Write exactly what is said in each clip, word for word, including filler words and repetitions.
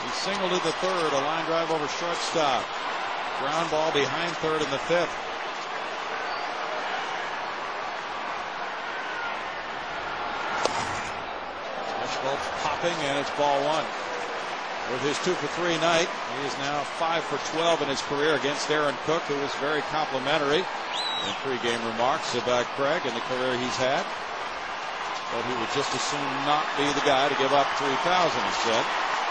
He singled to the third, a line drive over shortstop. Ground ball behind third in the fifth. Schultz popping, and it's ball one. With his two for three night, he is now five for twelve in his career against Aaron Cook, who was very complimentary in pregame remarks about Craig and the career he's had. But he would just as soon not be the guy to give up three thousand, he said.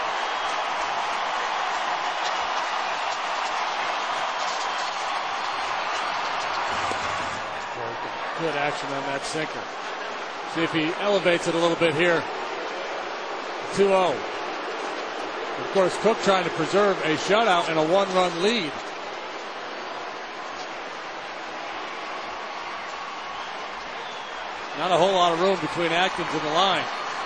Good action on that sinker. See if he elevates it a little bit here. two oh. Of course, Cook trying to preserve a shutout and a one-run lead. Not a whole lot of room between Atkins and the line.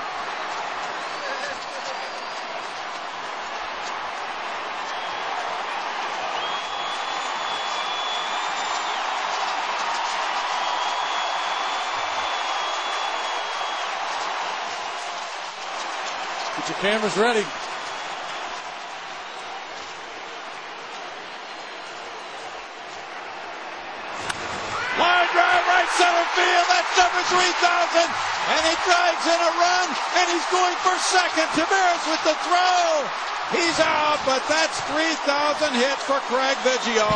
Get your cameras ready. Line drive right center field. That's number three thousand. And he drives in a run. And he's going for second. Taveras with the throw. He's out, but that's three thousand hits for Craig Biggio.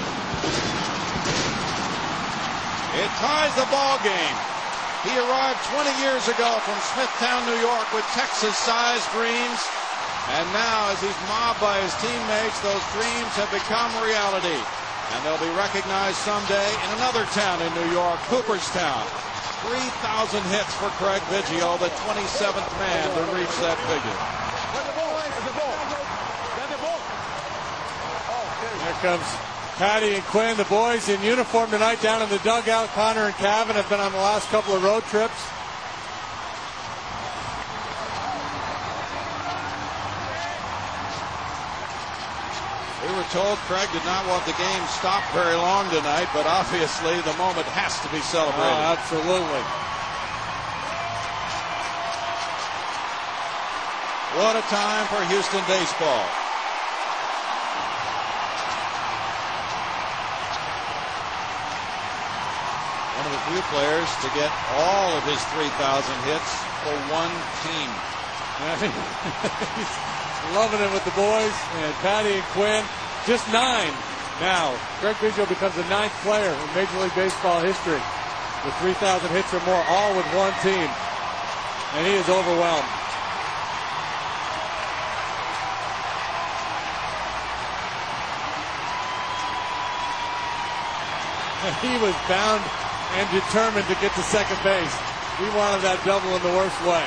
It ties the ball game. He arrived twenty years ago from Smithtown, New York with Texas-sized dreams. And now, as he's mobbed by his teammates, those dreams have become reality. And they'll be recognized someday in another town in New York, Cooperstown. three thousand hits for Craig Biggio, the twenty-seventh man to reach that figure. Here comes Patty and Quinn, the boys in uniform tonight down in the dugout. Connor and Cavan have been on the last couple of road trips. We were told Craig did not want the game stopped very long tonight, but obviously the moment has to be celebrated. Oh, absolutely. What a time for Houston baseball. One of the few players to get all of his three thousand hits for one team. He's loving it with the boys, and Patty and Quinn, just nine now. Craig Biggio becomes the ninth player in Major League Baseball history with three thousand hits or more, all with one team. And he is overwhelmed. He was bound and determined to get to second base. He wanted that double in the worst way.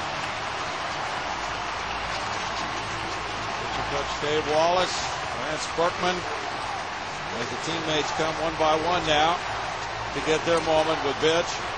Coach Dave Wallace, Lance Berkman, as the teammates come one by one now to get their moment with Bitch.